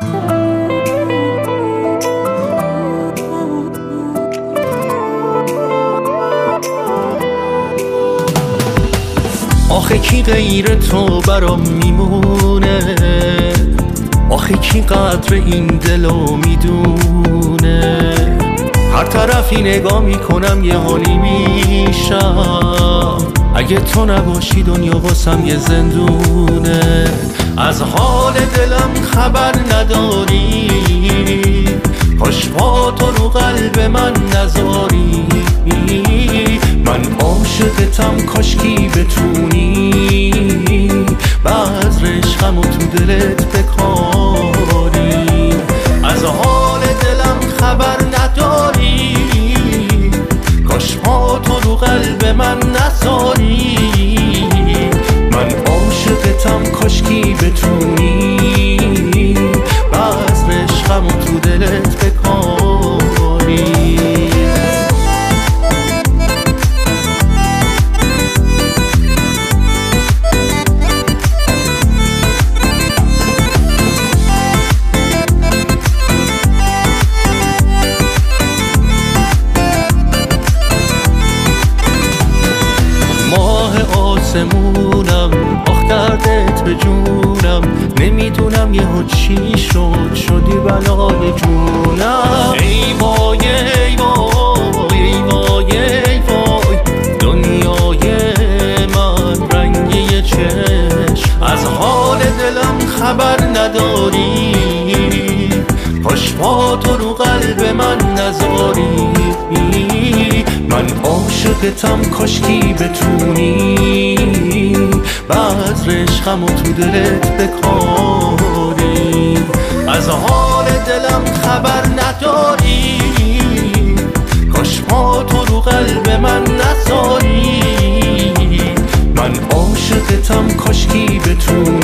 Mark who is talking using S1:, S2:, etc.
S1: آخه کی غیر تو برام میمونه، آخه کی قدر این دلو میدونه. هر طرفی نگاه میکنم یه حالی میشم، اگه تو نباشی دنیا واسم یه زندونه. از حال دلم خبر نداری، کاش با تو رو قلب من نذاری. من عاشقتم کاشکی بتونی بذر عشقمو تو دلت بکاری. از حال دلم خبر نداری، کاش با تو رو قلب من نذاری. من عاشقتم کاشکی بتونی بذر عشقمو تو دلت بکاری. آسمونم آخ دردت به جونم، نمیدونم یهو چی شد شدی بلای جونم. ای وای ای وای ای وای ای وای دنیای من رنگی چشم. از حال دلم خبر نداری، کاش با تو رو قلب من نذاری. من عاشقتم کاشکی بتونی بذر عشقمو تو دلت بکاری. از حال دلم خبر نداری، کاش با تو رو قلب من نذاری. من عاشقتم کاشکی بتونی